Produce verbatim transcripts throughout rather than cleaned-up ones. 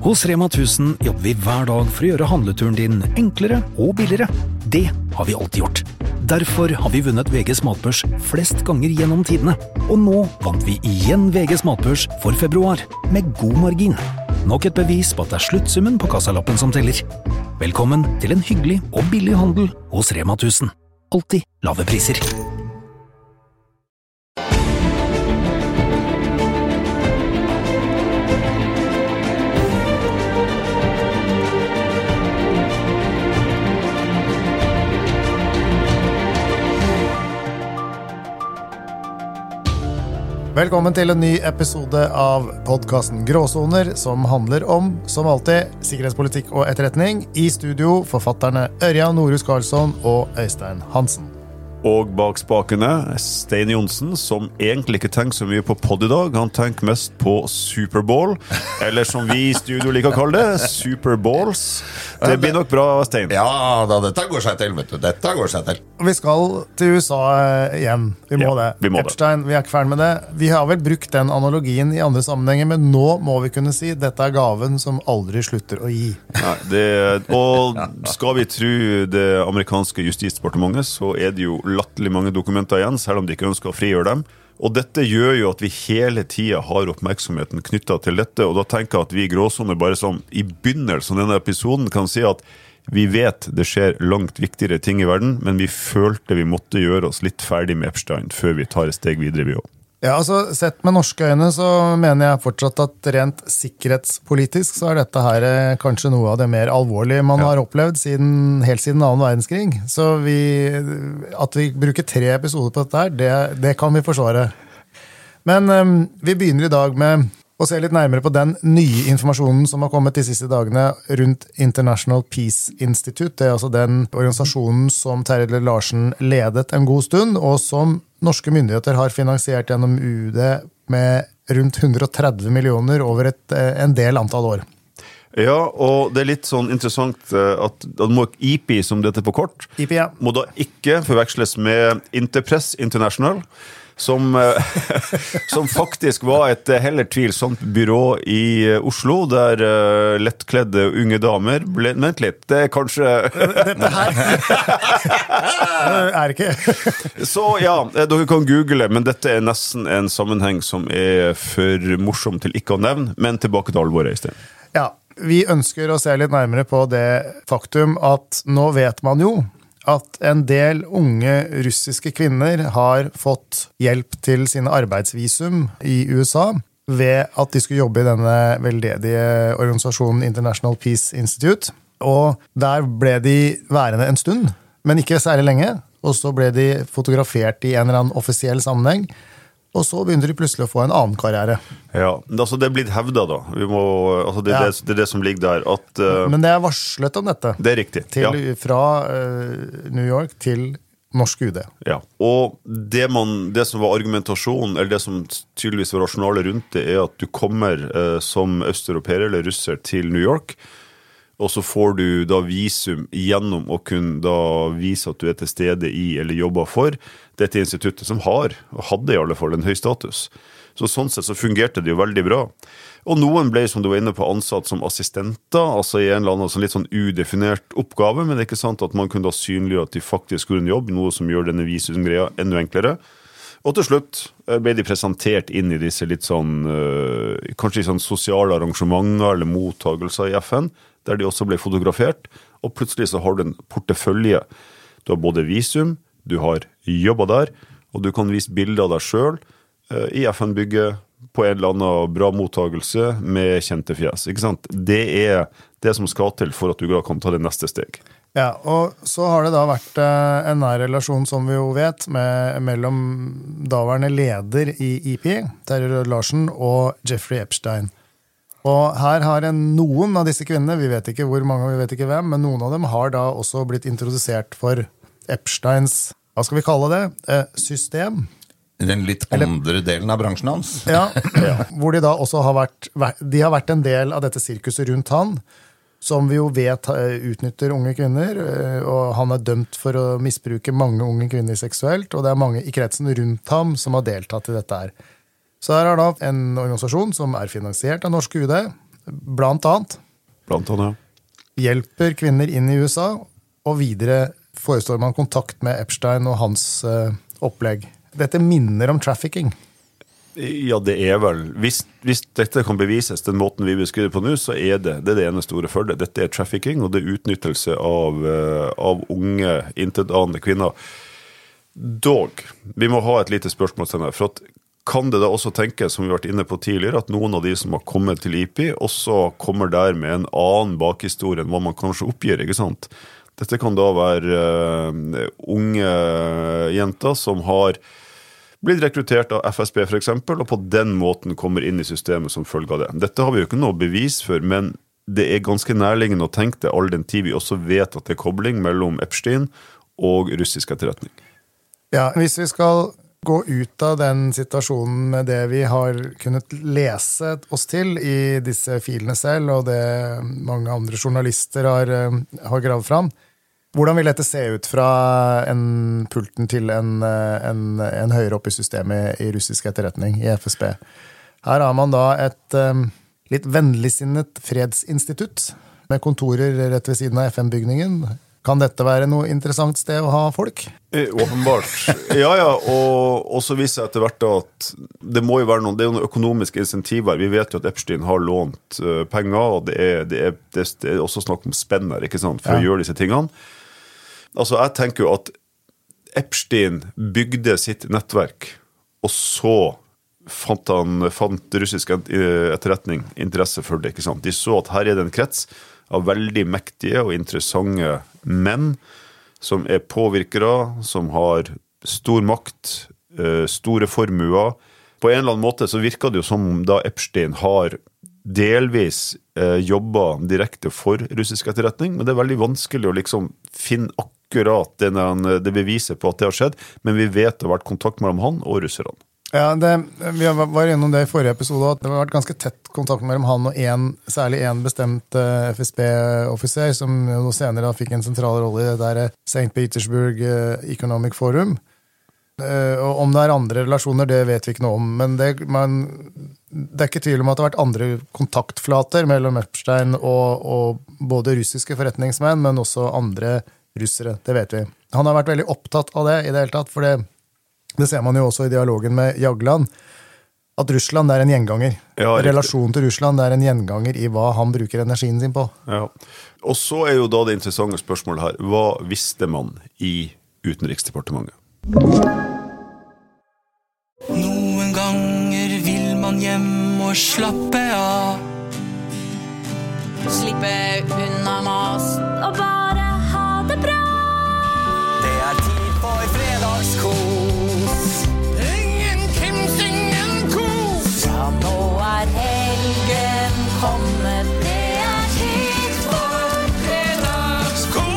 Hos Rema tusen jobber vi hver dag for å gjøre handleturen din enklere og billigere. Det har vi alltid gjort. Derfor har vi vunnet V G's matbørs flest ganger gjennom tidene. Og nå vant vi igjen V G's matbørs for februar, med god margin. Nok et bevis på at det er sluttsummen på kassalappen som teller. Velkommen til en hyggelig og billig handel hos Rema tusen. Alltid lave priser. Velkommen til en ny episode av podcasten Gråsoner, som handler om, som alltid, sikkerhetspolitikk og etterretning. I studio forfatterne Ørjan Norhus Karlsson og Øystein Hansen. Og bak spakene Stein Johnsen, som egentlig ikke tenker så mye på podd i dag. Han tenker mest på Superbowl, eller som vi i studio liker å kalle det, Superballs. Det blir nok bra, Stein. Ja, da, dette går seg til, vet du. Dette går seg til. Vi skal til U S A igjen. Vi må Ja, det. vi må Epstein, vi er ikke ferdig med det. Vi har vel brukt den analogien i andre sammenhenger, men nå må vi kunne si dette er gaven som aldri slutter å gi. Nei, det, og skal vi tro det amerikanske justisdepartementet, så er det jo latterlig mange dokumenter igjen, selv om de ikke ønsker å frigjøre dem. Og dette gjør jo at vi hele tiden har oppmerksomheten knyttet til dette, og da tenker jeg at vi i Gråsoner bare som i begynnelsen av denne episoden kan si at vi vet det skjer langt viktigere ting i verden, men vi følte vi måtte gjøre oss litt ferdig med Epstein før vi tar et steg videre vi også. Ja, altså sett med norske øyne så mener jeg fortsatt at rent sikkerhetspolitisk så er dette her eh, kanskje noe av det mer alvorlige man Ja. har opplevd siden, helt siden annen verdenskrig. Så vi, at vi bruker tre episoder på dette her, det, det kan vi forsvare. Men eh, vi begynner i dag med å se litt nærmere på den nye informasjonen som har kommet de siste dagene rundt International Peace Institute. Det er altså den organisasjonen som Terje Larsen ledet en god stund, og som norske myndigheter har finansiert gjennom U D med rundt hundre og tretti millioner over et, en del antall år. Ja, og det er litt sånn interessant at, at må I P I, som dette på kort, I P I, ja. må da ikke forveksles med Interpress International, som, som faktisk var et heller tvilsomt byrå i Oslo, der uh, lettkledde unge damer ble... Vent litt, det er kanskje... Dette her er ikke... Så ja, dere kan google, men dette er nesten en sammenheng som er for morsom til ikke å nevne, men tilbake til alvoret i stedet. Ja, vi ønsker å se litt nærmere på det faktum at nå vet man jo at en del unge russiske kvinner har fått hjelp til sine arbeidsvisum i U S A ved at de skulle jobbe i denne veldedige organisasjonen International Peace Institute. Og der ble de værende en stund, men ikke særlig lenge. Og så ble de fotografert i en eller annen offisiell sammenheng. Og så begynner de plutselig å få en annen karriere. Ja, altså det er blitt hevdet da. Vi må, altså det, er Ja. det, det er det som ligger der. At, uh, Men det er varslet om dette. det er riktig. Til, Ja. Fra uh, New York til norsk U D. Ja, og det, man, det som var argumentasjonen, eller det som tydeligvis var rasjonale rundt det, er at du kommer eh, som østeuropeer eller russer til New York, og så får du da visum gjennom å kunne da vise at du er til stede i eller jobber for dette instituttet som har, og hadde i alle fall, en høy status. Så sånn sett så fungerte det jo veldig bra. Og noen ble, som du var inne på, ansatt som assistenter, altså i en eller annen sånn litt sånn udefinert oppgave, men det er ikke sant at man kunne da synliggjøre at de faktisk gjorde en jobb, noe som gjør denne visumgreia enda enklere. Og til slutt ble de presentert inn i disse litt sånn, øh, kanskje sånn sosiale arrangementer eller mottagelser i F N, der de også ble fotografert, og plutselig så har du en portefølje. Du har både visum, du har jobbet der, og du kan vise bilder av deg selv øh, i F N-bygget, på en eller annen bra mottagelse med kjente fjes, ikke sant? Det er det som skal til for at du kan ta det neste steg. Ja, og så har det da vært uh, en nær relasjon, som vi jo vet, med, mellom daværende leder i I P I, Terje Larsen, og Jeffrey Epstein. Og her har en, noen av disse kvinnene, vi vet ikke hvor mange, vi vet ikke hvem, men noen av dem har da også blitt introdusert for Epsteins, hva skal vi kalle det, uh, system. Den litt andre delen av bransjen hans. Ja, ja, hvor de da også har vært, de har vært en del av dette sirkuset rundt han, som vi jo vet utnytter unge kvinner, og han er dømt for å misbruke mange unge kvinner seksuelt, og det er mange i kretsen rundt ham som har deltatt i dette her. Så her er da en organisasjon som er finansiert av norsk U D, blant annet, Blant annet, ja. hjelper kvinner inn i U S A, og videre forestår man kontakt med Epstein og hans uh, opplegg. Dette minner om trafficking. Ja, det er vel. Hvis, hvis dette kan bevises den måten vi beskriver på nå, så er det det, er det ene store for det. Dette er trafficking, og det er utnyttelse av, uh, av unge, intetanende kvinner. Dog, vi må ha et lite spørsmål til denne, for at kan det da også tenkes, som vi har vært inne på tidligere, at noen av de som har kommet til I P I også kommer der med en annen bakhistorie enn hva man kanskje oppgir, ikke sant? Dette kan da være uh, unge jenter som har blitt rekruttert av F S B for eksempel, og på den måten kommer inn i systemet som følge av det. Dette har vi jo ikke noe bevis for, men det er ganske nærliggende å tenke det all den tid vi også vet at det er kobling mellom Epstein og russisk etterretning. Ja, hvis vi skal gå ut av den situasjonen med det vi har kunnet lese oss til i disse filene selv, og det mange andre journalister har, har gravd fram. Hvordan vil dette se ut fra en pulten til en, en, en høyere opp i systemet i russisk etterretning, i F S B? Her har man da et um, litt vennligsinnet fredsinstitutt med kontorer rett ved siden av F N-bygningen. Kan dette være noe interessant sted å ha folk? Eh, åpenbart. Ja, ja, og, og så viser jeg etter hvert at det må jo være noen, det er jo noen økonomiske insentiver. Vi vet jo at Epstein har lånt uh, penger, og det er, det, er, det, er, det er også snakk om spenner, ikke sant, for ja. Å gjøre disse tingene. Altså, jeg tenker jo at Epstein bygde sitt nettverk, og så fant han fant russisk etterretning interesse for det, ikke sant? De så at her er det en krets av veldig mektige og interessante menn som er påvirkere, som har stor makt, store formuer. På en eller annen måte så virker det jo som da Epstein har delvis jobbet direkte for russisk etterretning, men det er veldig vanskelig å liksom finne akkurat det, det beviser på at det har skjedd, men vi vet det har vært kontakt mellom han og russerne. Ja, det, vi var innom det i forrige episode, at det har vært ganske tett kontakt mellom han og en, særlig en bestemt uh, F S B-offiser, som jo senere fikk en sentral rolle i det der Saint Petersburg uh, Economic Forum. Uh, og om det er andre relasjoner, det vet vi ikke noe om, men det, man, det er ikke tvil om at det har vært andre kontaktflater mellom Epstein og, og både russiske forretningsmenn, men også andre russere, det vet vi. Han har vært veldig opptatt av det i det hele tatt, for det Det ser man jo også i dialogen med Jagland, at Russland er en gjenganger. Ja, relasjonen til Russland er en gjenganger i hva han bruker energien sin på. Ja. Og så er jo da det interessante spørsmålet her, hva visste man i Utenriksdepartementet? Noen ganger vil man hjem og slappe av. Slippe unna mas og bare ha det bra. Det er tid for fredagskos. Nå er helgen kommet, det er tid for fredagskos.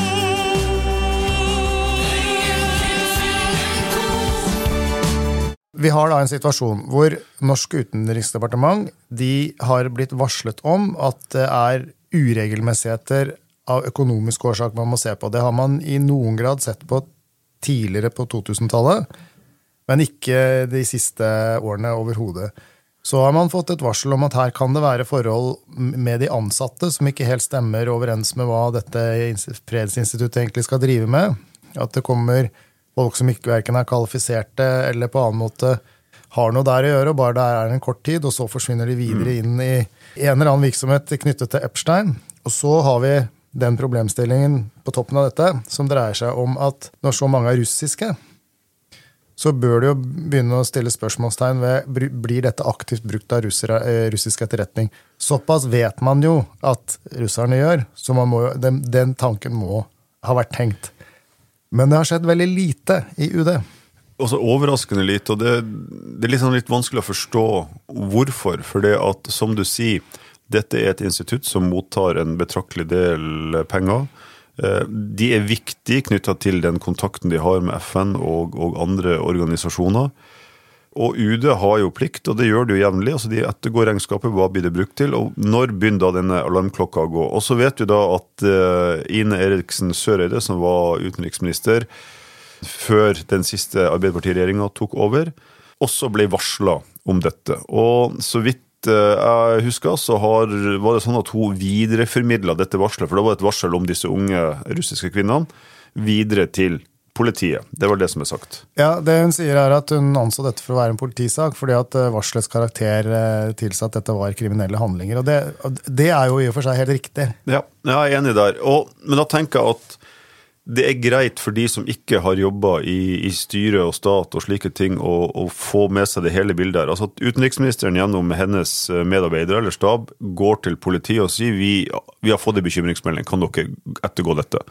Vi har da en situasjon hvor Norsk Utenriksdepartement, de har blitt varslet om at det er uregelmessigheter av økonomisk årsak man må se på. Det har man i noen grad sett på tidligere på to-tusentallet, men ikke de siste årene overhodet. Så har man fått et varsel om at her kan det være forhold med de ansatte som ikke helt stemmer overens med hva dette fredsinstituttet egentlig skal drive med. At det kommer folk som ikke hverken er kvalifiserte eller på annen måte har noe der å gjøre, og bare der er en kort tid, og så forsvinner de videre inn i en eller annen virksomhet knyttet til Epstein. Og så har vi den problemstillingen på toppen av dette, som dreier seg om at når så mange er russiske, så bør det jo begynne å stille spørsmålstegn ved, blir dette aktivt brukt av russere, russisk etterretning? Såpass vet man jo at russerne gjør, så man må, den, den tanken må ha vært tenkt. Men det har skjedd veldig lite i U D. Også overraskende lite, og det, det er litt, sånn litt vanskelig å forstå hvorfor, for det at, som du sier, dette er et institutt som mottar en betraktelig del penger. De er viktige knyttet til den kontakten de har med F N og, og andre organisasjoner. Og U D har jo plikt, og det gjør det jo jevnlig, altså de ettergår regnskapet, hva blir det brukt til, og når begynner da denne alarmklokka å gå? Og så vet vi da at uh, Ine Eriksen Søreide, som var utenriksminister før den siste Arbeiderparti-regjeringen tok over, også ble varslet om dette. Og så vidt vidt jeg husker, så har, var det sånn at hun videreformidlet dette varslet, for det var et varsel om disse unge russiske kvinnene, videre til politiet. Det var det som er sagt. Ja, det hun sier er at hun anså dette for å være en politisak, fordi at varslets karakter tilsa at dette var kriminelle handlinger, og det, det er jo i og for seg helt riktig. Ja, jeg er enig der. Og, men da tenker jeg at det er greit for de som ikke har jobbet i, i styre og stat og slike ting, å, å få med seg det hele bildet her. Altså at utenriksministeren gjennom hennes medarbeidere eller stab går til politiet og sier vi, vi har fått en bekymringsmelding, kan dere ettergå dette?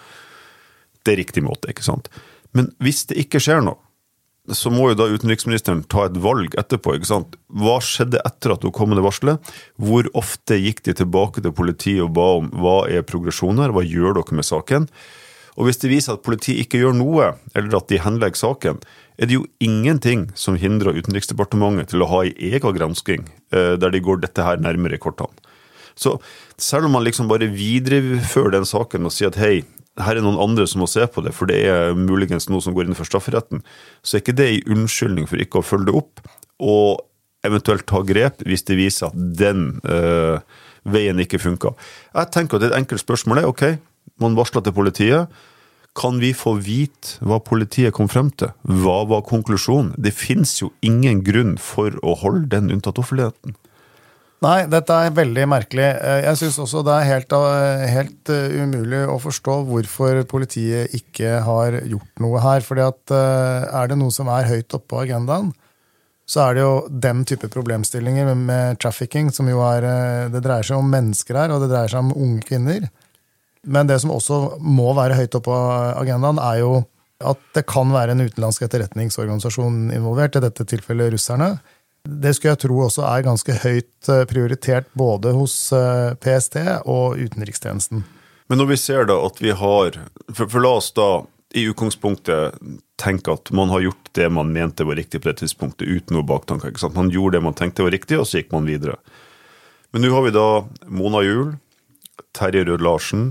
Det er riktig måte, ikke sant? Men hvis det ikke skjer noe, så må jo da utenriksministeren ta et valg etterpå, ikke sant? Hva skjedde etter at hun kom med det varslet? Hvor ofte gikk de tilbake til politiet og ba om hva er progresjonen her? Hva gjør dere med saken? Og hvis det viser at politiet ikke gjør noe, eller at de henlegger saken, er det jo ingenting som hindrer utenriksdepartementet til å ha en egen gransking, der de går dette her nærmere i kortene. Så selv om man liksom bare viderefører den saken og sier at hei, her er noen andre som må se på det, for det er muligens noe som går innenfor strafferetten, så er ikke det en unnskyldning for ikke å følge det opp, og eventuelt ta grep hvis det viser at den øh, veien ikke funker. Jeg tenker at det er et enkelt spørsmål er, ok, man varsler til politiet, kan vi få vite hva politiet kom frem til? Hva var konklusjonen? Det finnes jo ingen grunn for å holde den unntatt offentligheten. Nei, dette er veldig merkelig. Jeg synes også det er helt, helt umulig å forstå hvorfor politiet ikke har gjort noe her, fordi at er det noe som er høyt oppe på agendaen, så er det jo den type problemstillinger med, med trafficking, som jo er, det dreier seg om mennesker her, og det dreier seg om unge kvinner. Men det som også må være høyt oppe på agendaen er jo at det kan være en utenlandsk etterretningsorganisasjon involvert, i dette tilfellet russerne. Det skulle jeg tro også er ganske høyt prioritert både hos P S T og utenrikstjenesten. Men når vi ser da at vi har, for, for la oss da i utgangspunktet tenke at man har gjort det man mente var riktig på det tidspunktet, uten noe baktanker, ikke sant? Man gjorde det man tenkte var riktig, og så gikk man videre. Men nå har vi da Mona Juul, Terje Rød Larsen,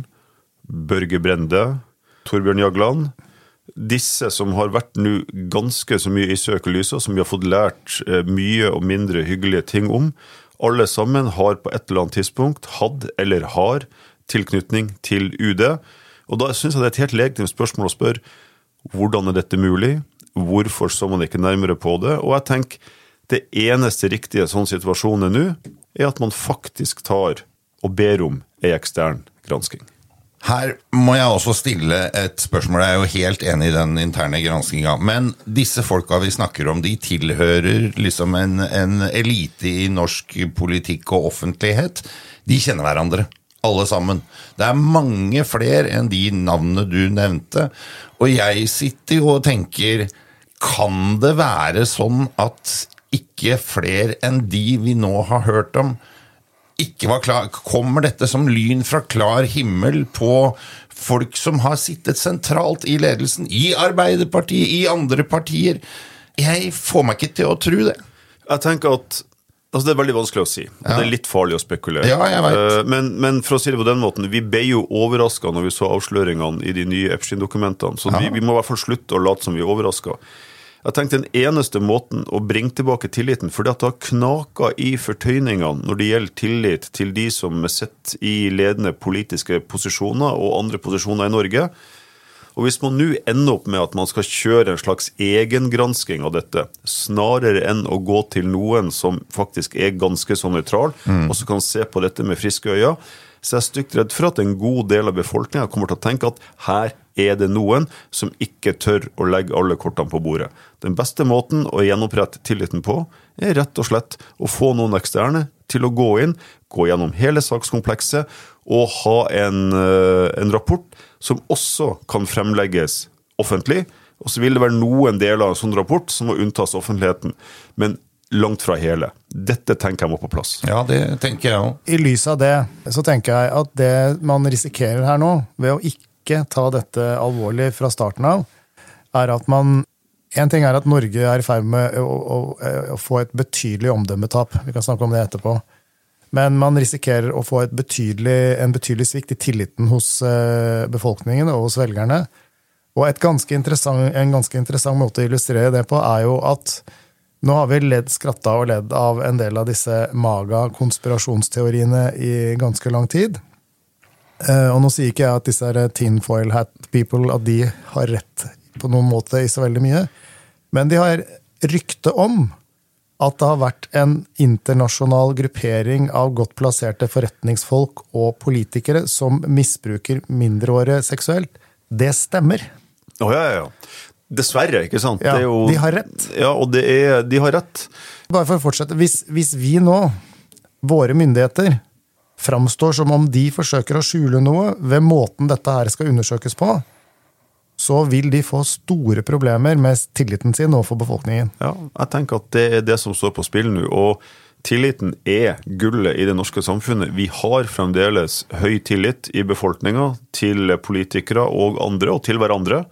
Børge Brende, Torbjørn Jagland, disse som har vært nå ganske så mye i søkelyset, som vi har fått lært mye og mindre hyggelige ting om, alle sammen har på et eller annet tidspunkt hatt eller har tilknytning til U D. Og da synes jeg det er et helt legitimt spørsmål å spørre, hvordan er dette mulig? Hvorfor så man ikke nærmere på det? Og jeg tenker, det eneste riktige sånn situasjonen nå, er at man faktisk tar og ber om en ekstern gransking. Her må jeg også stille et spørsmål. Jeg er jo helt enig i den interne granskingen, men disse folka vi snakker om, de tilhører liksom en, en elite i norsk politikk og offentlighet. De kjenner hverandre, alle sammen. Det er mange flere enn de navnene du nevnte, og jeg sitter jo og tenker, kan det være sånn at ikke flere enn de vi nå har hørt om, ikke var klar, kommer dette som lyn fra klar himmel på folk som har sittet sentralt i ledelsen, i Arbeiderpartiet, i andre partier? Jeg får meg ikke til å tro det. Jeg tenker at altså det er veldig vanskelig å si. Ja. Det er litt farlig å spekulere. Ja, jeg vet. Men, men for å si det på den måten, vi ble jo overrasket når vi så avsløringene i de nye Epstein-dokumentene, så ja. vi, vi må i hvert fall slutte å late som vi er overrasket. Jeg tenkte den eneste måten å bringe tilbake tilliten, fordi at det har knaket i fortøyningene når det gjelder tillit til de som er sett i ledende politiske posisjoner og andre posisjoner i Norge. Og hvis man nå ender opp med at man skal kjøre en slags egengransking av dette, snarere enn å gå til noen som faktisk er ganske så nøytral, mm. og så kan se på dette med friske øyne, så jeg er stygt redd for at en god del av befolkningen kommer til å tenke at her er det noen som ikke tør å legge alle kortene på bordet. Den beste måten å gjenopprette tilliten på er rett og slett å få noen eksterne til å gå inn, gå gjennom hele sakskomplekset og ha en, en rapport som også kan fremlegges offentlig. Og så vil det være noen deler av en sånn rapport som må unntas offentligheten. Men langt fra hele. Dette tenker jeg må på plass. Ja, det tenker jeg også. I lys av det, så tenker jeg at det man risikerer her nå, ved å ikke ta dette alvorlig fra starten av, er at man, en ting er at Norge er i ferd med å, å, å få et betydelig omdømmetap. Vi kan snakke om det etterpå. Men man risikerer å få et betydelig, en betydelig svikt i tilliten hos befolkningen og hos velgerne. Og et ganske interessant, en ganske interessant måte å illustrere det på er jo at Nå har vi ledd, skratta og ledd av en del av disse maga-konspirasjonsteoriene i ganske lang tid. Og nå sier ikke jeg at disse tinfoil hat people, at de har rett på noen måte i så veldig mye, men de har rykte om at det har vært en internasjonal gruppering av godt plasserte forretningsfolk og politikere som misbruker mindreårige seksuelt. Det stemmer. Å, ja, ja, ja. Dessverre, ikke sant? Ja, det er jo, de har rett. Ja, og det er, de har rett. Bare for å fortsette, hvis, hvis vi nå, våre myndigheter, framstår som om de forsøker å skjule noe ved måten dette her skal undersøkes på, så vil de få store problemer med tilliten sin overfor befolkningen. Ja, jeg tenker at det er det som står på spill nå, og tilliten er gullet i det norske samfunnet. Vi har fremdeles høy tillit i befolkningen til politikere og andre, og til hverandre.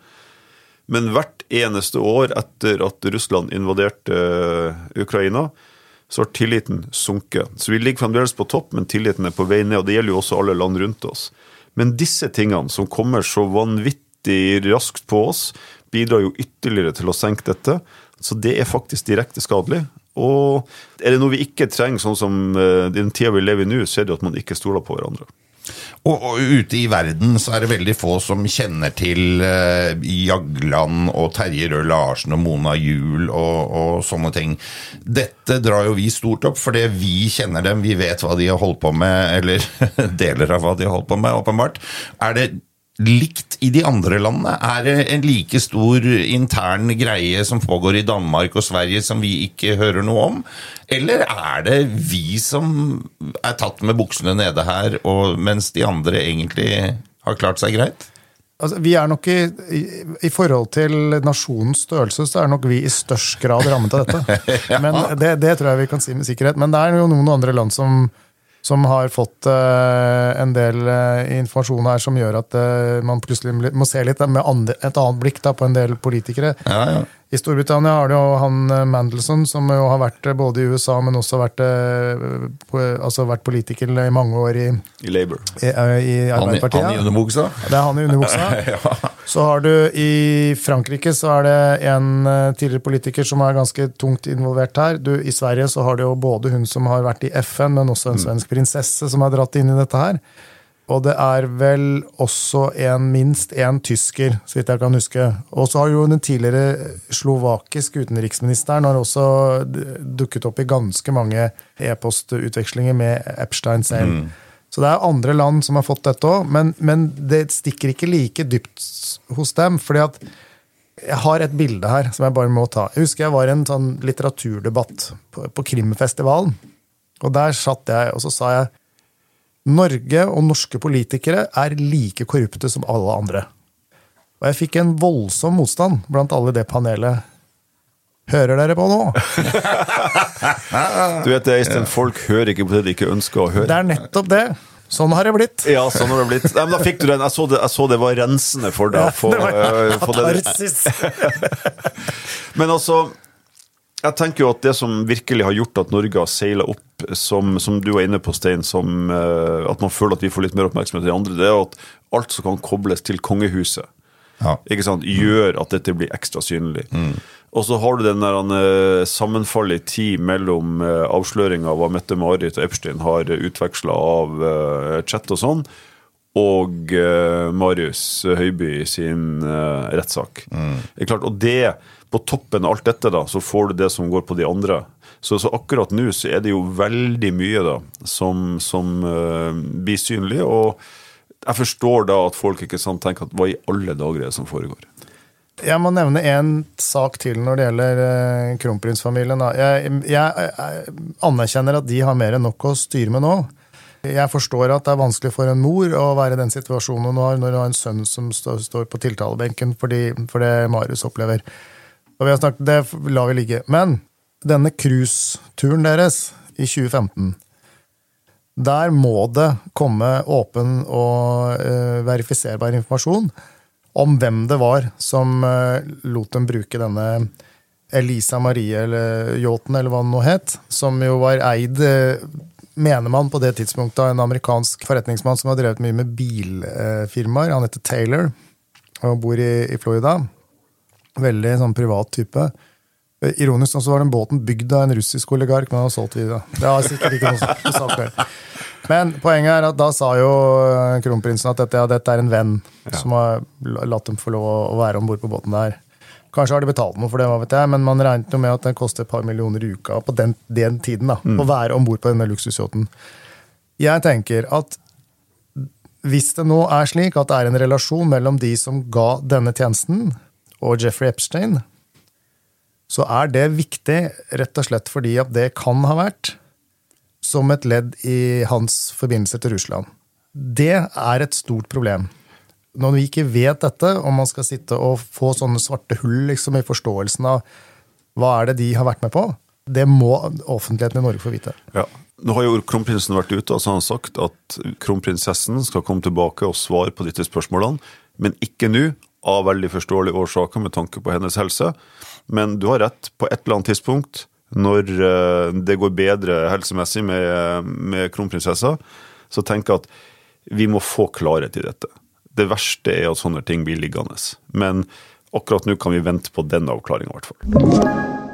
Men hvert eneste år etter at Russland invaderte Ukraina, så har tilliten sunket. Så vi ligger fremdeles på topp, men tilliten er på vei ned, og det gjelder jo også alle land rundt oss. Men disse tingene som kommer så vanvittig raskt på oss, bidrar jo ytterligere til å senke dette, så det er faktisk direkte skadelig. Og er det noe vi ikke trenger, sånn som den tida vi lever i nå, så er det at man ikke stoler på hverandre. Og, og ute i verden så er det veldig få som kjenner til uh, Jagland og Terje Rød Larsen og Mona Juel og, og sånne ting. Dette drar jo vi stort opp, fordi vi kjenner dem, vi vet hva de har holdt på med, eller deler av hva de har holdt på med, åpenbart. Er det likt i de andre landene? Er det en like stor intern greie som pågår i Danmark og Sverige som vi ikke hører noe om? Eller er det vi som er tatt med buksene nede her, og, mens de andre egentlig har klart seg greit? Altså, vi er nok i, i, i forhold til nasjonens størrelse, så er nok vi i størst grad rammet av dette. ja. Men det, det tror jeg vi kan si med sikkerhet. Men det er jo noen andre land som som har fått uh, en del uh, informasjon her som gjør at uh, man plutselig må se litt med andre, et annet blikk da, på en del politikere. Ja, ja. I Storbritannia har det jo han uh, Mandelson, som jo har vært uh, både i U S A, men også vært, uh, på, altså vært politiker i mange år i, I Labour. I, uh, i Arbeiderpartiet. Han i underbuksa? Det er han i underbuksa. ja. Så har du i Frankrike, så er det en uh, tidligere politiker som er ganske tungt involvert her. Du, i Sverige så har du jo både hun som har vært i F N, men også en svensk prinsesse som har dratt inn i dette her. Og det er vel også en, minst en tysker, så vidt jeg kan huske. Og så har jo den tidligere slovakiske utenriksministeren har også dukket opp i ganske mange e-postutvekslinger med Epstein selv. Mm. Så det er andre land som har fått dette også, men, men det stikker ikke like dypt hos dem, fordi at jeg har et bilde her som jeg bare må ta. Jeg husker jeg var i en sånn litteraturdebatt på, på Krimfestivalen, og der satt jeg, og så sa jeg Norge og norske politikere er like korrupte som alle andre. Og jeg fikk en voldsom motstand blant alle det panelet. Hører dere på nå? Du vet, Øystein, folk hører ikke på det de ikke ønsker å høre. Det er nettopp det. Sånn har det blitt. Ja, sånn har det blitt. Nei, men da fikk du den. Jeg så det, jeg så det var rensende for deg. For, det var katarsis. Men altså, jeg tenker jo at det som virkelig har gjort at Norge har seilet opp, som, som du var inne på, Stein, som uh, at man føler at vi får litt mer oppmerksomhet enn de andre, det er at alt som kan kobles til kongehuset, ja. Ikke sant, gjør at dette blir ekstra synlig. Mm. Og så har du den der uh, sammenfallet i tid mellom uh, avsløringen av hva Mette-Marit og Epstein har utvekslet av uh, chat og sånn, og uh, Marius Høiby sin uh, rettssak. Mm. Det er klart, og det på toppen av alt dette da, så får du det som går på de andre. Så, så akkurat nå så er det jo veldig mye da, som, som uh, blir synlig, og jeg forstår da at folk ikke sant tenker at hva i alle dager er det som foregår. Jeg må nevne en sak til når det gjelder uh, kronprinsfamilien. Da. Jeg, jeg, jeg anerkjenner at de har mer enn nok å styre med nå. Jeg forstår at det er vanskelig for en mor å være i den situasjonen hun har når hun har en sønn som står, står på tiltalebenken fordi, for det Marius opplever. Og vi har snakket, det lar vi ligge. Men denne cruise-turen deres i tjue femten, der må det komme åpen og uh, verifiserbar informasjon om hvem det var som uh, lot dem bruke denne Elisa Marie eller Yachten, eller hva den nå het, som jo var eid, uh, mener man på det tidspunktet, av en amerikansk forretningsmann som har drevet mye med bilfirmaer. Han heter Taylor og bor i, i Florida. Veldig sånn privat type. Ironisk nok så var den båten bygd av en russisk oligark, men han har solgt videre. Det har sikkert ikke noe sagt med. Men poenget er at da sa jo kronprinsen at dette, ja, dette er en venn ja. Som har latt dem få lov å være ombord på båten der. Kanskje har de betalt noe for det, hva vet jeg, men man regnet jo med at den koster et par millioner i uka på den, den tiden da, mm. å være ombord på denne luksusjåten. Jeg tenker at hvis det nå er slik at det er en relasjon mellom de som ga denne tjenesten og Jeffrey Epstein, så er det viktig rett og slett fordi at det kan ha vært som et ledd i hans forbindelse til Russland. Det er et stort problem. Når vi ikke vet dette, om man skal sitte og få sånne svarte hull liksom, i forståelsen av hva er det de har vært med på, det må offentligheten i Norge få vite. Ja. Nå har jo kronprinsen vært ute, og så har han sagt at kronprinsessen skal komme tilbake og svare på disse spørsmålene, men ikke nå, av veldig forståelige årsaker med tanke på hennes helse. Men du har rett, på et eller annet tidspunkt, når det går bedre helsemessig med, med kronprinsessa, så tenker jeg at vi må få klarhet i dette. Det verste er at sånne ting blir liggende. Men akkurat nå kan vi vente på den avklaringen i hvert fall.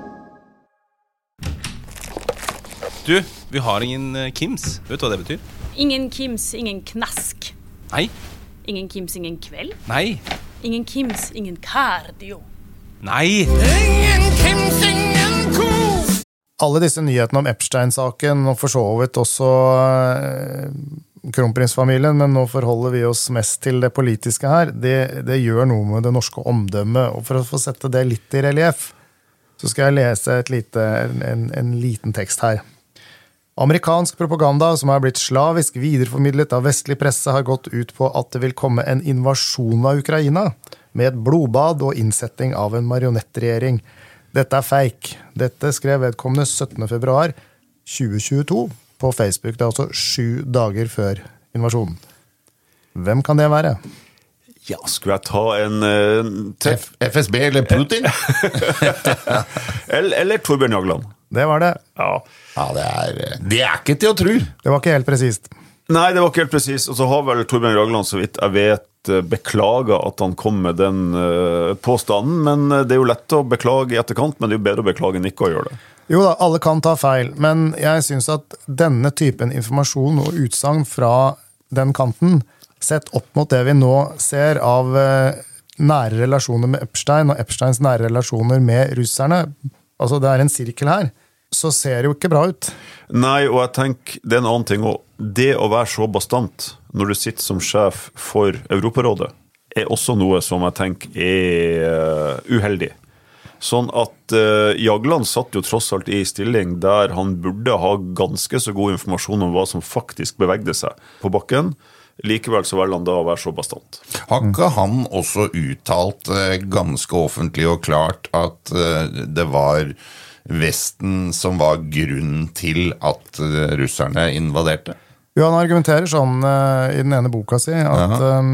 Du, vi har ingen Kims. Vet du hva det betyr? Ingen Kims, ingen knask. Nei. Ingen Kims, ingen kveld. Nei. Ingen Kims, ingen cardio. Nei. Ingen Kims, ingen kos. Alle disse nyhetene om Epstein-saken, og for så vidt også eh, kronprinsfamilien, men nå forholder vi oss mest til det politiske her, det, det gjør noe med det norske omdømmet, og for å få sette det litt i relief, så skal jeg lese et lite, en, en liten tekst her. Amerikansk propaganda som er blitt slavisk videreformidlet av vestlig presse har gått ut på at det vil komme en invasjon av Ukraina med et blodbad og innsetting av en marionettregjering. Dette er fake. Dette skrev vedkommende syttende februar tjue tjueto på Facebook. Det er altså sju dager før invasjonen. Hvem kan det være? Ja, skulle jeg ta en... Uh, F S B eller Putin? eller, eller Torbjørn Jagland. Det var det. Ja. Ja, det er, det er ikke til å tro. Det var ikke helt presist. Nei, det var ikke helt presist. Og så har vel Torbjørn Jagland, så vidt jeg vet, beklaget at han kom med den uh, påstanden, men det er jo lett å beklage i etterkant, men det er jo bedre å beklage enn ikke å gjøre det. Jo da, alle kan ta feil, men jeg synes at denne typen informasjon og utsagn fra den kanten, sett opp mot det vi nå ser av uh, nære relasjoner med Epstein og Epsteins nære relasjoner med russerne, altså det er en sirkel her, så ser det jo ikke bra ut. Nei, og jeg tenker, det er en annen ting, og det å være så bastant når du sitter som sjef for Europarådet, er også noe som jeg tenker er uh, uheldig. Sånn at uh, Jagland satt jo tross alt i stilling der han burde ha ganske så god informasjon om hva som faktisk bevegde seg på bakken. Likevel så velger han da å være så bastant. Har ikke han også uttalt uh, ganske offentlig og klart at uh, det var Vesten som var grunnen til at uh, russerne invaderte? Jo, han argumenterer sånn uh, i den ene boka si, at um,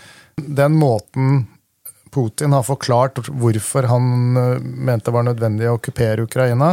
den måten Putin har forklart hvorfor han uh, mente det var nødvendig å okkupere Ukraina,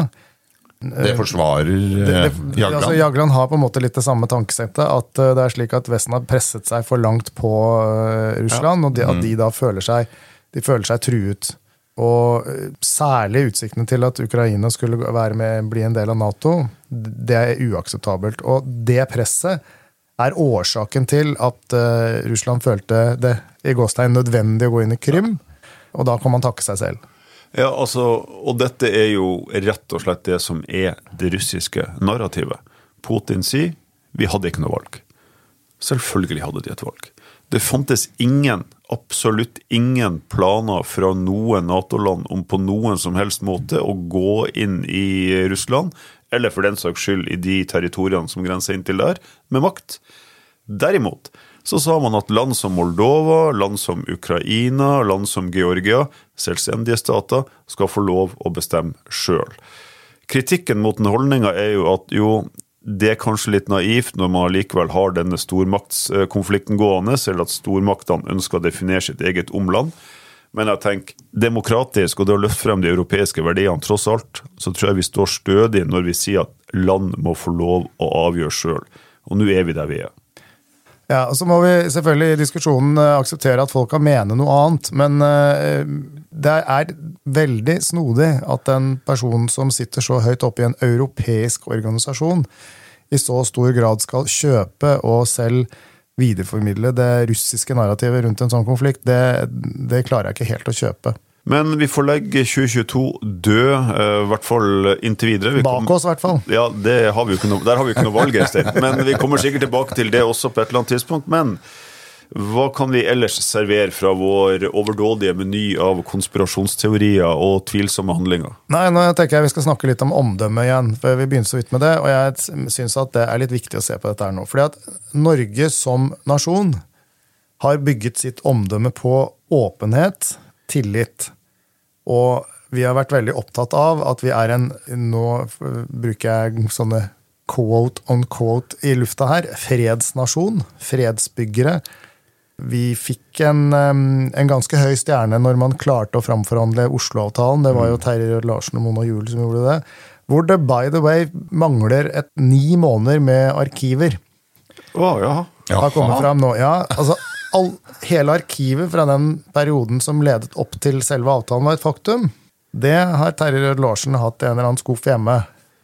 det forsvarer uh, det, det, Jagland. Altså, Jagland har på en måte litt det samme tankesettet, at uh, det er slik at Vesten har presset seg for langt på uh, Russland, ja. Og de, at de da føler seg, de føler seg truet. Og særlig utsiktene til at Ukraina skulle være med, bli en del av NATO, det er uakseptabelt. Og det presset er årsaken til at uh, Russland følte det i gåstegn nødvendig å gå inn i Krym, og da kan man takke seg selv. Ja, altså, og dette er jo rett og slett det som er det russiske narrativet. Putin sier, vi hadde ikke noe valg. Selvfølgelig hadde de et valg. Det fantes ingen, absolutt ingen planer fra noen NATO-land om på noen som helst måte å gå inn i Russland, eller for den saks skyld i de territoriene som grenser inn til der, med makt. Derimot så sa man at land som Moldova, land som Ukraina, land som Georgia, selvstendige stater, skal få lov å bestemme selv. Kritikken mot den holdningen er jo at jo, det er kanskje litt naivt når man likevel har denne stormaktskonflikten gående, selv at stormaktene ønsker å definere sitt eget omland. Men jeg tenker, demokratisk, og det å løfte frem de europeiske verdiene tross alt, så tror jeg vi står stødig når vi sier at land må få lov å avgjøre selv. Og nå er vi der vi er. Ja, og så må vi selvfølgelig i diskusjonen akseptere at folk kan mene noe annet, men det er veldig snodig at en person som sitter så høyt oppe i en europeisk organisasjon i så stor grad skal kjøpe og selv videreformidle det russiske narrativet rundt en sånn konflikt, det, det klarer jeg ikke helt å kjøpe. Men vi får legge tjue tjueto død, i hvert fall inntil videre. Vi Bak oss i hvert fall. Ja, det har vi jo ikke noe, der har vi jo ikke noe valg, Øystein. Men vi kommer sikkert tilbake til det også på et eller annet tidspunkt. Men hva kan vi ellers servere fra vår overdådige meny av konspirasjonsteorier og tvilsomme handlinger? Nei, nå tenker jeg vi skal snakke litt om omdømme igjen, for vi begynner så vidt med det, og jeg synes at det er litt viktig å se på dette her nå. Fordi at Norge som nasjon har bygget sitt omdømme på åpenhet, tillit. Og vi har vært veldig opptatt av at vi er en, nå bruker jeg sånne quote on quote i lufta her, fredsnasjon, fredsbyggere. Vi fikk en, en ganske høy stjerne når man klarte å framforhandle Oslo-avtalen. Det var jo Terje Larsen og Mona Juel som gjorde det. Hvor det, by the way, mangler et ni måneder med arkiver. Å, ja. Har kommet frem nå. Ja, altså All, hele arkivet fra den perioden som ledet opp til selve avtalen var et faktum. Det har Terje Larsen hatt i en eller annen skuff hjemme.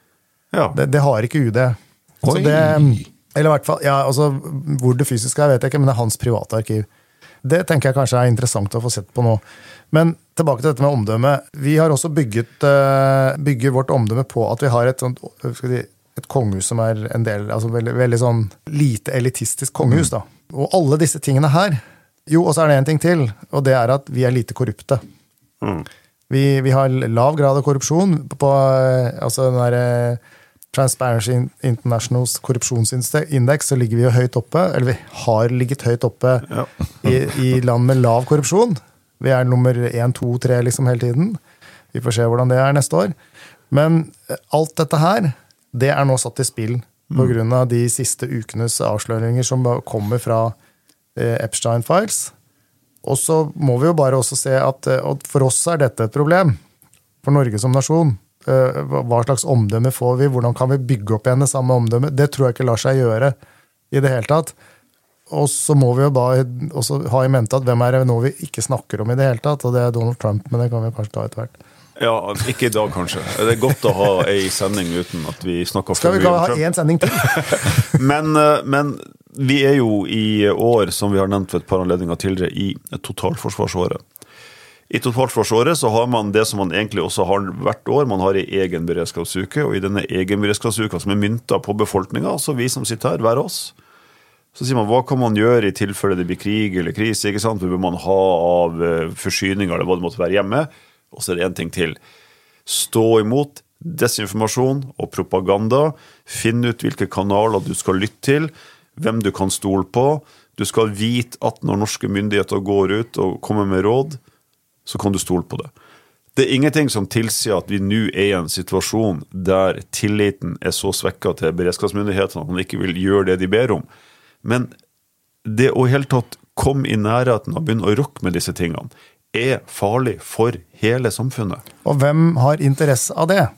Ja. Det, det har ikke U D. Så det, eller i hvert fall, ja, altså, hvor det fysiske er, vet jeg ikke, men det er hans private arkiv. Det tenker jeg kanskje er interessant å få sett på nå. Men tilbake til dette med omdømme. Vi har også bygget, bygget vårt omdømme på at vi har et sånt, skal vi si, et kongehus som er en del, altså veldig, veldig sånn lite elitistisk kongehus da. Og alle disse tingene her, jo, og så er det en ting til, og det er at vi er lite korrupte. Mm. Vi, vi har lav grad av korrupsjon på altså den der Transparency Internationals korrupsjonsindeks, så ligger vi jo høyt oppe, eller vi har ligget høyt oppe ja. i, i land med lav korrupsjon. Vi er nummer en, to, tre liksom hele tiden. Vi får se hvordan det er neste år. Men alt dette her, det er nå satt i spill på grunn av de siste ukenes avsløringer som kommer fra Epstein-files. Og så må vi jo bare også se at for oss er dette et problem. For Norge som nasjon. Hva slags omdømme får vi? Hvordan kan vi bygge opp igjen det samme omdømme? Det tror jeg ikke lar seg gjøre i det hele tatt. Og så må vi jo da også ha i mente at hvem er det nå vi ikke snakker om i det hele tatt, og det er Donald Trump, men det kan vi kanskje ta etter hvert. Ja, ikke i dag kanskje. Det er godt å ha en sending uten at vi snakker for mye. Skal vi ha en sending til? men, men vi er jo i år, som vi har nevnt ved et par anledninger tidligere, i totalforsvarsåret. I totalforsvarsåret så har man det som man egentlig også har hvert år. Man har en egen beredskapsuke, og i denne egen beredskapsuka som er myntet på befolkningen, altså vi som sitter her, hver oss, så sier man, hva kan man gjøre i tilfelle det blir krig eller krise, ikke sant? Hva vil man ha av forsyninger eller hva det måtte være hjemme? Og så er det en ting til. Stå imot desinformasjon og propaganda. Finn ut hvilke kanaler du skal lytte til, hvem du kan stole på. Du skal vite at når norske myndigheter går ut og kommer med råd, så kan du stole på det. Det er ingenting som tilsier at vi nå er i en situasjon der tilliten er så svekket til beredskapsmyndighetene at man ikke vil gjøre det de ber om. Men det å helt tatt komme i nærheten og begynne å rokke med disse tingene, er farlig for hele samfunnet. Og hvem har interesse av det?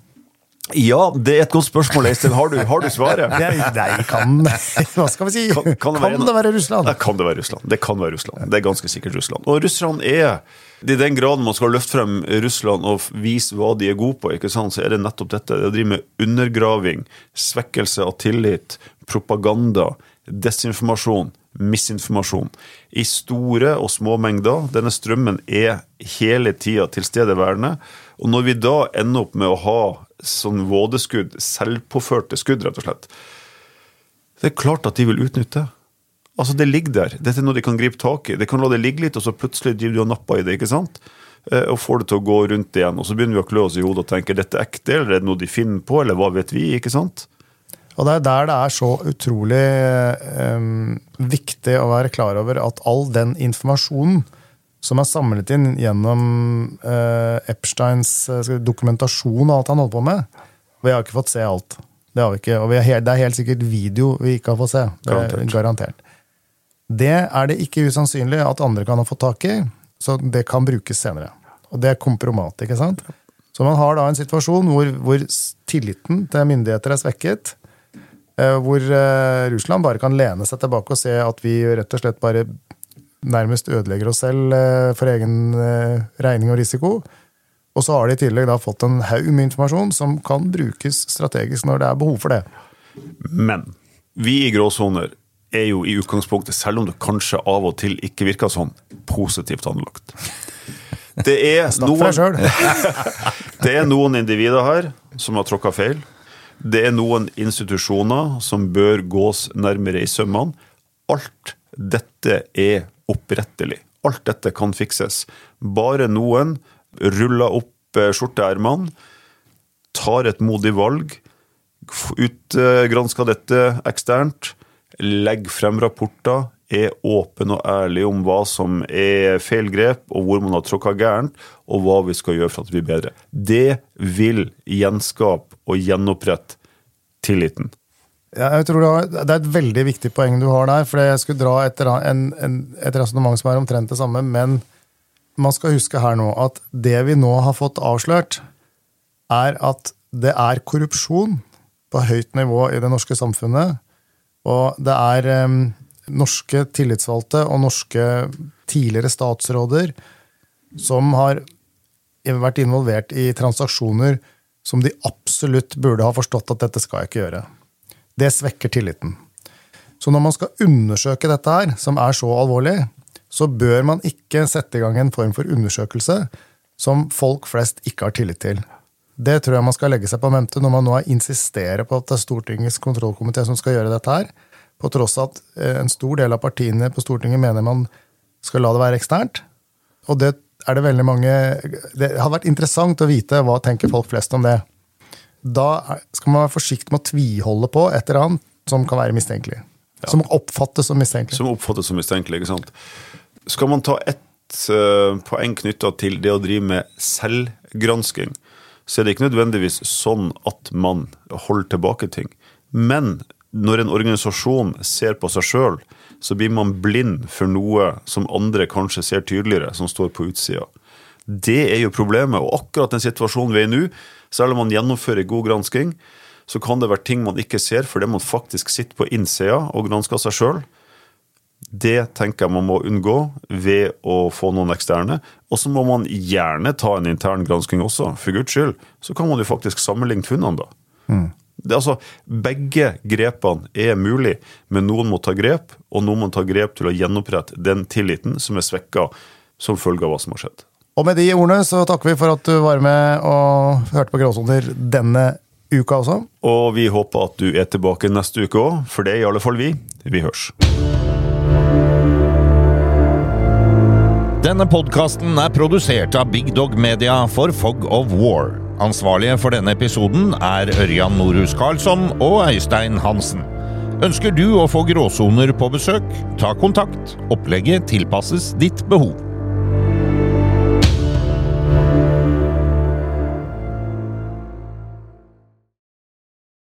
Ja, det er et godt spørsmål, Øystein. Har du, har du svaret? Nei, kan, hva skal vi si? Kan, kan, det, være, kan det være Russland? Ja, kan det være Russland? Det kan være Russland. Det er ganske sikkert Russland. Og Russland er, i den graden man skal løfte frem Russland og vise hva de er gode på, ikke sant, så er det nettopp dette. Det driver med undergraving, svekkelse av tillit, propaganda, desinformasjon, misinformasjon. I store og små mengder. Denne strømmen er hele tiden tilstedeværende. Og når vi da ender opp med å ha sånn vådeskudd, selvpåførte skudd, rett og slett, det er klart at de vil utnytte. Altså, det ligger der. Dette er noe de kan gripe tak i. De kan la det ligge litt, og så plutselig driver de og napper i det, ikke sant? Og får det til å gå rundt igjen. Og så begynner vi å klø oss i hodet og tenke, dette er ekte, eller er det noe de finner på, eller hva vet vi, ikke sant? Og det er der det er så utrolig um, viktig å være klar over at all den informasjonen som er samlet inn gjennom uh, Epsteins uh, dokumentasjon og alt han holdt på med, vi har ikke fått se alt. Det har vi ikke, og vi er helt, det er helt sikkert video vi ikke har fått se. Det er garantert. garantert. Det er det ikke usannsynlig at andre kan ha fått tak i, så det kan brukes senere. Og det er kompromat, ikke sant? Så man har da en situasjon hvor, hvor tilliten til myndigheter er svekket, hvor Russland bare kan lene seg tilbake og se at vi rett og slett bare nærmest ødelegger oss selv for egen regning og risiko. Og så har de i tillegg da fått en haug med informasjon som kan brukes strategisk når det er behov for det. Men vi i gråsoner er jo i utgangspunktet, selv om det kanskje av og til ikke virker sånn, positivt anlagt. Det er, noen, det er noen individer her som har tråkket feil. Det er noen institusjoner som bør gås nærmere i sømmene. Alt dette er opprettelig. Alt dette kan fikses. Bare noen ruller opp skjorteermene, tar et modig valg, utgransker dette eksternt, legger frem rapporter, er åpen og ærlig om hva som er feil grep, og hvor man har tråkket gærent, og hva vi skal gjøre for at det blir bedre. Det vil gjenskape og gjenopprette tilliten. Ja, jeg tror det er et veldig viktig poeng du har der, for jeg skulle dra et, en, en, et resonemang som er omtrent det samme, men man skal huske her nå at det vi nå har fått avslørt, er at det er korrupsjon på høyt nivå i det norske samfunnet, og det er um, norske tillitsvalgte og norske tidligere statsråder som har vært involvert i transaksjoner som de absolutt burde ha forstått at dette skal jeg ikke gjøre. Det svekker tilliten. Så når man skal undersøke dette her, som er så alvorlig, så bør man ikke sette i gang en form for undersøkelse som folk flest ikke har tillit til. Det tror jeg man skal legge seg på mente når man nå insisterer på at det er Stortingets kontrollkomité som skal gjøre dette her, på tross av at en stor del av partiene på Stortinget mener man skal la det være eksternt. Og det er det veldig mange... Det har vært interessant å vite hva tenker folk flest om det. Da skal man være forsiktig med å tviholde på et eller annet som kan være mistenkelig. Ja. Som oppfattes som mistenkelig. Som oppfattes som mistenkelig, ikke sant? Skal man ta ett uh, poeng knyttet til det å drive med selvgransking, så er det ikke nødvendigvis sånn at man holder tilbake ting. Men når en organisasjon ser på seg selv, så blir man blind for noe som andre kanskje ser tydeligere, som står på utsida. Det er jo problemet, og akkurat den situasjonen vi er i nå, selv om man gjennomfører god gransking, så kan det være ting man ikke ser, fordi man faktisk sitter på innsida og gransker seg selv. Det tenker jeg man må unngå ved å få noen eksterne, og så må man gjerne ta en intern gransking også, for Guds skyld, så kan man jo faktisk sammenligne funnene da. Mm. Det er altså, begge grepene er mulig, men noen må ta grep, og noen må ta grep til å gjenopprette den tilliten som er svekket som følge av hva som har skjedd. Og med de ordene så takker vi for at du var med og hørte på Gråsoner denne uka også. Og vi håper at du er tilbake neste uke også, for det er i alle fall vi. Vi hørs. Denne podcasten er produsert av Big Dog Media for Fog of War. Ansvarlige for denne episoden er Ørjan Norhus Karlsson og Øystein Hansen. Ønsker du å få Gråsoner på besøk? Ta kontakt. Opplegget tilpasses ditt behov.